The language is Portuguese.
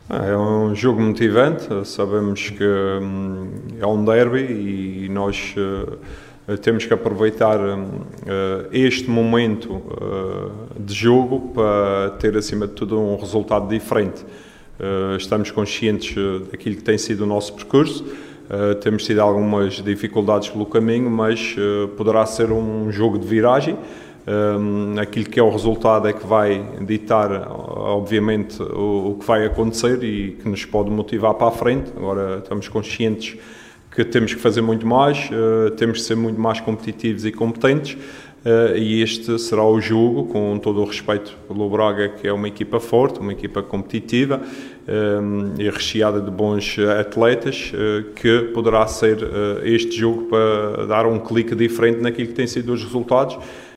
É um jogo motivante, sabemos que é um derby e nós temos que aproveitar este momento de jogo para ter, acima de tudo, um resultado diferente. Estamos conscientes daquilo que tem sido o nosso percurso, temos tido algumas dificuldades pelo caminho, mas poderá ser um jogo de viragem. Aquilo que é o resultado é que vai ditar, obviamente, o que vai acontecer e que nos pode motivar para a frente. Agora estamos conscientes que temos que fazer muito mais, temos que ser muito mais competitivos e competentes, e este será o jogo, com todo o respeito pelo Braga, que é uma equipa forte, uma equipa competitiva e recheada de bons atletas, que poderá ser este jogo para dar um clique diferente naquilo que tem sido os resultados.